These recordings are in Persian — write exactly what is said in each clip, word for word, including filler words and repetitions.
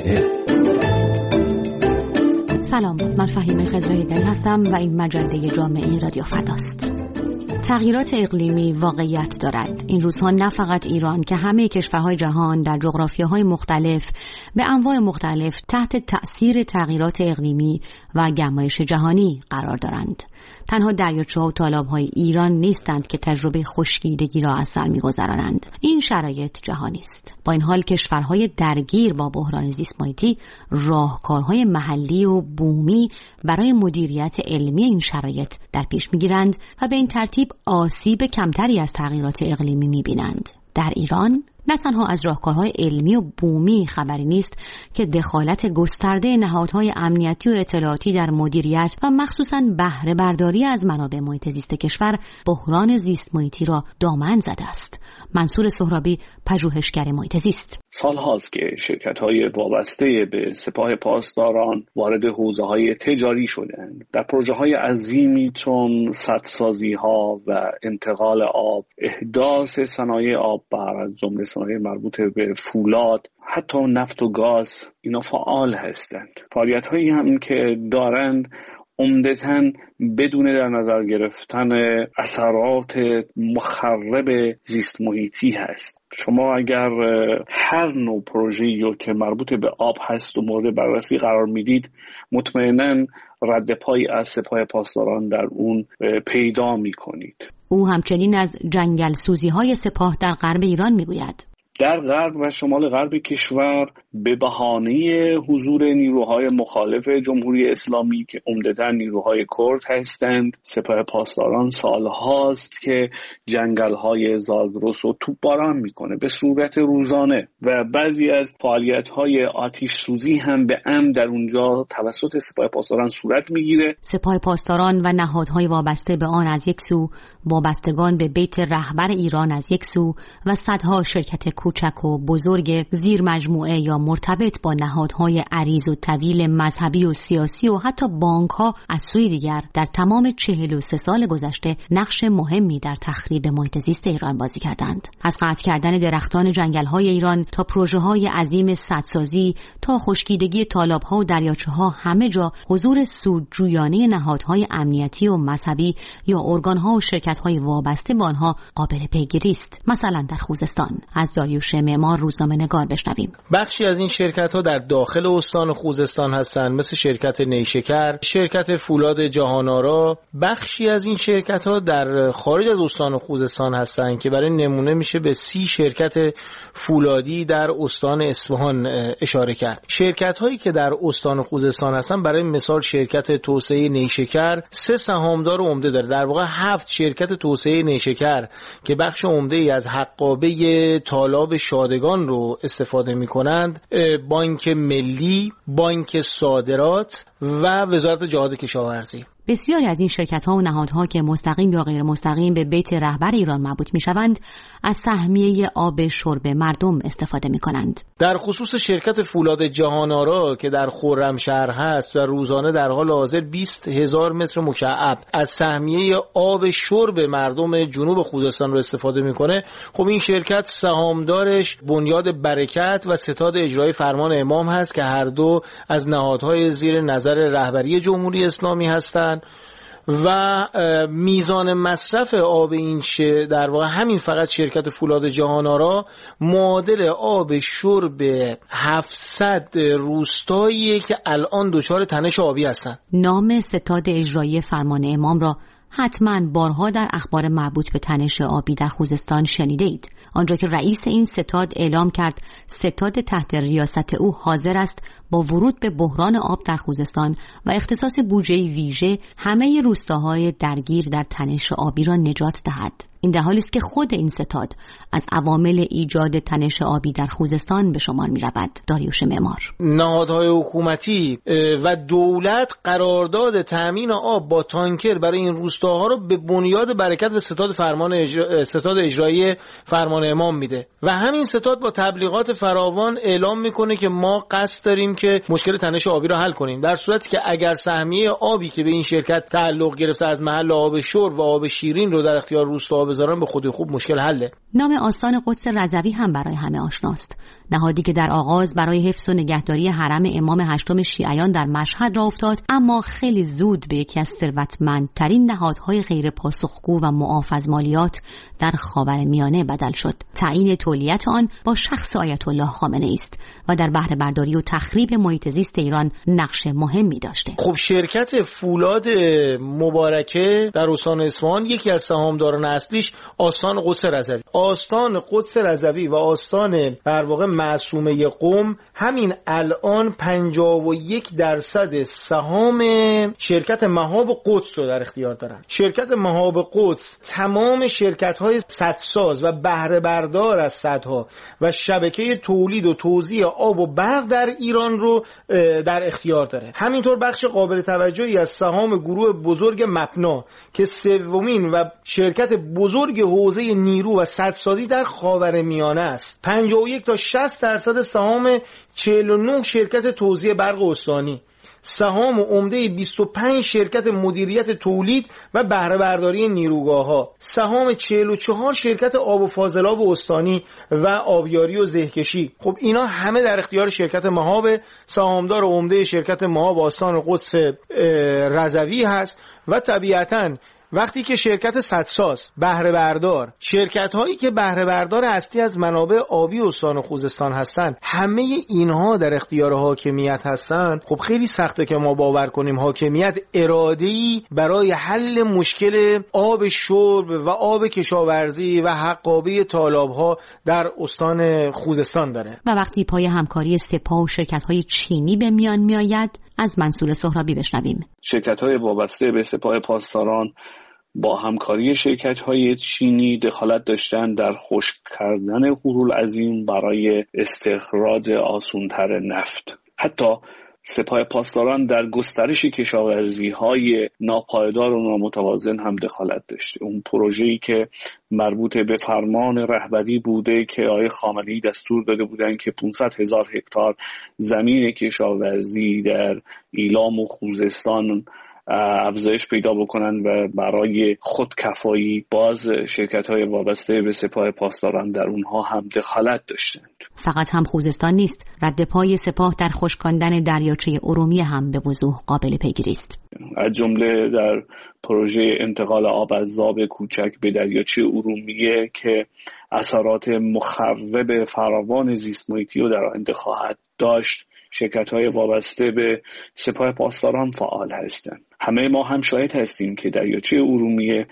جامعه. سلام، من فهیمه خضرهیدری هستم و این مجله جامعه رادیو فرداست. تغییرات اقلیمی واقعیت دارد. این روزها نه فقط ایران که همه کشورهای جهان در جغرافیاهای مختلف به انواع مختلف تحت تأثیر تغییرات اقلیمی و گرمایش جهانی قرار دارند. تنها دریاچه‌ها و تالاب‌های ایران نیستند که تجربه خشکیدگی را از سر می‌گذرانند. این شرایط جهانی است. با این حال کشورهای درگیر با بحران زیست محیطی راهکارهای محلی و بومی برای مدیریت علمی این شرایط در پیش می‌گیرند و به این ترتیب آسیب کمتری از تغییرات اقلیمی می‌بینند. در ایران نه تنها از راهکارهای علمی و بومی خبری نیست که دخالت گسترده نهادهای امنیتی و اطلاعاتی در مدیریت و مخصوصاً بهره برداری از منابع محیط زیست کشور بحران زیست محیطی را دامن زده است. منصور سهرابی، پژوهشگر محیط زیست: سال هاست که شرکت‌های وابسته به سپاه پاسداران وارد حوزه‌های تجاری شدند. در پروژه‌های عظیمی چون سدسازی‌ها و انتقال آب، احداث صنایع آببر از جمله صنایع مربوط به فولاد، حتی نفت و گاز، اینا فعال هستند. فعالیت‌هایی هم که دارند عمدتاً بدون در نظر گرفتن اثرات مخرب زیست محیطی هست. شما اگر هر نوع پروژه‌ای که مربوط به آب هست و مورد بررسی قرار میدید، مطمئناً رد پایی از سپاه پاسداران در اون پیدا میکنید. او همچنین از جنگل سوزی های سپاه در غرب ایران میگوید: در غرب و شمال غرب کشور به بهانه حضور نیروهای مخالف جمهوری اسلامی که عمدتاً نیروهای کرد هستند، سپاه پاسداران سالهاست که جنگل‌های زاگرس رو توپباران میکنه به صورت روزانه و بعضی از فعالیت‌های آتش سوزی هم به عمد در اونجا توسط سپاه پاسداران صورت میگیره. سپاه پاسداران و نهادهای وابسته به آن از یک سو، وابستگان به بیت رهبر ایران از یک سو و صدها شرکت کوچک و بزرگ زیر مجموعه یا مرتبط با نهادهای عریض و طویل مذهبی و سیاسی و حتی بانک‌ها از سوی دیگر در تمام چهل و سه سال گذشته نقش مهمی در تخریب محیط زیست ایران بازی کردند. از قطع کردن درختان جنگل‌های ایران تا پروژه‌های عظیم سدسازی تا خشکیدگی تالاب‌ها و دریاچه‌ها، همه جا حضور سودجویانه نهادهای امنیتی و مذهبی یا ارگان‌ها و شرکت‌های وابسته به آنها قابل پیگیری است. مثلا در خوزستان. از داریوش معمار، روزنامه‌نگار، بشنویم: بخشی از این شرکت‌ها در داخل استان خوزستان هستند، مثل شرکت نیشکر، شرکت فولاد جهان‌آرا. بخشی از این شرکت‌ها در خارج از استان خوزستان هستند که برای نمونه میشه به سی شرکت فولادی در استان اصفهان اشاره کرد. شرکت‌هایی که در استان خوزستان هستند، برای مثال شرکت توسعه نیشکر سه سهامدار عمده داره، در واقع هفت شرکت توسعه نیشکر که بخش عمده‌ای از حقابه تالاب شادگان رو استفاده می‌کنند، بانک ملی، بانک صادرات و وزارت جهاد کشاورزی. بسیاری از این شرکت‌ها و نهادها که مستقیم یا غیر مستقیم به بیت رهبر ایران مربوط می‌شوند، از سهمیه آب شرب مردم استفاده می‌کنند. در خصوص شرکت فولاد جهان‌آرا که در خرمشهر هست و روزانه در حال حاضر بیست هزار متر مکعب از سهمیه آب شرب مردم جنوب خوزستان رو استفاده می‌کنه، خب این شرکت سهامدارش بنیاد برکت و ستاد اجرایی فرمان امام هست که هر دو از نهادهای زیر نظر رهبری جمهوری اسلامی هستند و میزان مصرف آب این شه در واقع همین فقط شرکت فولاد جهان‌آرا معادل آب شرب هفتصد روستاییه که الان دچار تنش آبی هستن. نام ستاد اجرایی فرمان امام را حتما بارها در اخبار مربوط به تنش آبی در خوزستان شنیده اید، آنجا که رئیس این ستاد اعلام کرد ستاد تحت ریاست او حاضر است با ورود به بحران آب در خوزستان و اختصاص بودجه ویژه همه روستاهای درگیر در تنش آبی را نجات دهد. این در حالی است که خود این ستاد از عوامل ایجاد تنش آبی در خوزستان به شمار می رود. داریوش معمار: نهادهای حکومتی و دولت قرارداد تامین آب با تانکر برای این روستاها رو به بنیاد برکت و ستاد فرمان اجرا... ستاد اجرایی فرمان امام میده و همین ستاد با تبلیغات فراوان اعلام میکنه که ما قصد داریم که مشکل تنش آبی رو حل کنیم، در صورتی که اگر سهمیه آبی که به این شرکت تعلق گرفته از محل آب شرب و آب شیرین رو در اختیار روستا بذارن به خودی خوب مشکل حله. نام آستان قدس رضوی هم برای همه آشناست. نهادی که در آغاز برای حفظ و نگهداری حرم امام هشتم شیعیان در مشهد راه افتاد، اما خیلی زود به یکی از ثروتمندترین نهادهای غیر پاسخگو و معاف از مالیات در خاورمیانه بدل شد. تعیین تولیت آن با شخص آیت الله خامنه‌ای است و در بهره برداری و تخریب محیط زیست ایران نقش مهمی داشته. خب شرکت فولاد مبارکه در استان اصفهان یکی از سهامداران اصلیش آستان قدس رضوی. آستان قدس رضوی و آستان در واقع معصومه قم همین الان پنجاه و یک درصد سهام شرکت مهاب قدس رو در اختیار دارن. شرکت مهاب قدس تمام شرکت‌های سدساز و بهره بردار از سدها و شبکه تولید و توزیع آب و برق در ایران رو در اختیار داره. همینطور بخش قابل توجهی از سهام گروه بزرگ مپنا که سومین و شرکت بزرگ حوزه نیرو و سدسازی در خاورمیانه است. پنجاه و یک تا شصت درصد سهام چهل و نه شرکت توزیع برق استانی، سهام عمده بیست و پنج شرکت مدیریت تولید و بهره برداری نیروگاه‌ها، سهام چهل و چهار شرکت آب و فاضلاب استانی و آبیاری و زهکشی. خب اینا همه در اختیار شرکت مهاب. سهامدار عمده شرکت مهاب آستان قدس رضوی هست و طبیعتاً وقتی که شرکت سدساز بهره بردار، شرکت هایی که بهره بردار اصلی از منابع آبی استان خوزستان هستند، همه اینها در اختیار حاکمیت هستند، خب خیلی سخته که ما باور کنیم حاکمیت اراده‌ای برای حل مشکل آب شرب و آب کشاورزی و حقابه تالاب‌ها در استان خوزستان داره. و وقتی پای همکاری سپاه و شرکت‌های چینی به میان میآید، از منصور سهرابی بشنویم. شرکت‌های وابسته به سپاه پاسداران با همکاری شرکت‌های چینی دخالت داشتن در خشک کردن هورالعظیم برای استخراج آسان‌تر نفت. حتی سپاه پاسداران در گسترش کشاورزی‌های ناپایدار و نامتوازن هم دخالت داشته. اون پروژه‌ای که مربوط به فرمان رهبری بوده که آقای خامنه‌ای دستور داده بودن که پانصد هزار هکتار زمین کشاورزی در ایلام و خوزستان افزایش پیدا بکنن و برای خودکفایی، باز شرکت‌های وابسته به سپاه پاسداران در اونها هم دخالت داشتند. فقط هم خوزستان نیست، رد پای سپاه در خشکاندن دریاچه ارومیه هم به وضوح قابل پیگیری است. از جمله در پروژه انتقال آب از ذاب کوچک به دریاچه ارومیه که اثرات مخرب فراوان زیست محیطی رو در آینده خواهد داشت، شرکت‌های وابسته به سپاه پاسداران فعال هستند. همه ما هم شاهد هستیم که دریاچه ارومیه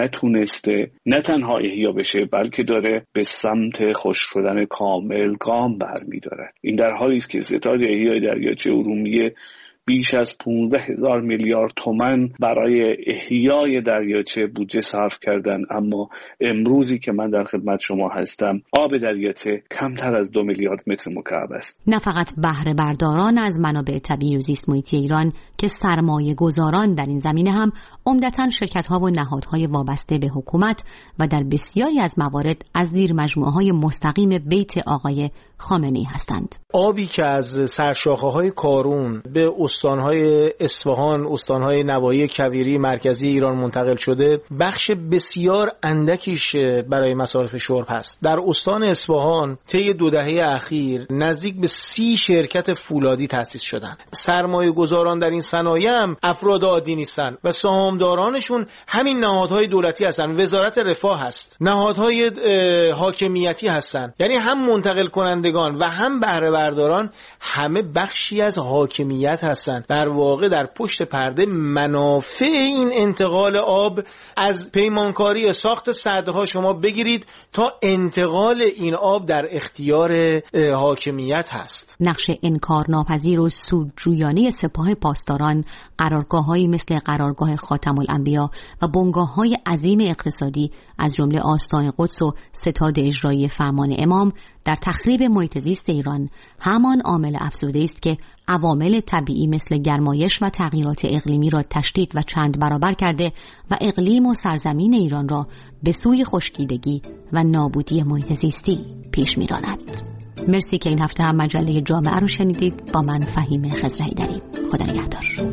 نتونسته نه تنها احیا بشه، بلکه داره به سمت خشک شدن کامل گام برمی‌دارد. این در حالی است که ستاد احیای دریاچه ارومیه بیش از پانزده هزار میلیارد تومان برای احیای دریاچه بودجه صرف کردن، اما امروزی که من در خدمت شما هستم آب دریاچه کمتر از دو میلیارد متر مکعب است. نه فقط بهره برداران از منابع طبیعی و زیست محیطی ایران که سرمایه گذاران در این زمینه هم عمدتاً شرکت‌ها و نهادهای وابسته به حکومت و در بسیاری از موارد از زیر مجموعه‌های مستقیم بیت آقای خامنه‌ای هستند. آبی که از سرشاخه‌های کارون به استان‌های اصفهان، استان‌های نواحی کویری مرکزی ایران منتقل شده، بخش بسیار اندکیش برای مصارف شرب هست. در استان اصفهان طی دو دهه اخیر نزدیک به سی شرکت فولادی تأسیس شدند. سرمایه گذاران در این صنایع هم افراد عادی نیستن و سهامدارانشون همین نهادهای دولتی هستن. وزارت رفاه هست، نهادهای حاکمیتی هستن، یعنی هم منتقل کنندگان و هم بهره برداران همه بخشی از حاکمیت هستند. در واقع در پشت پرده منافع این انتقال آب از پیمانکاری ساخت سدها شما بگیرید تا انتقال این آب در اختیار حاکمیت هست. نقش انکارناپذیر و سودجویانه سپاه پاسداران، قرارگاه‌هایی مثل قرارگاه خاتم الانبیا و بنگاه‌های عظیم اقتصادی از جمله آستان قدس و ستاد اجرایی فرمان امام در تخریب محیط زیست ایران همان عامل افزوده است که عوامل طبیعی مثل گرمایش و تغییرات اقلیمی را تشدید و چند برابر کرده و اقلیم و سرزمین ایران را به سوی خشکیدگی و نابودی محیط زیستی پیش می‌راند. مرسی که این هفته هم مجله جامعه رو شنیدید. با من فهیم خضرهیدری. خدا نگهدار.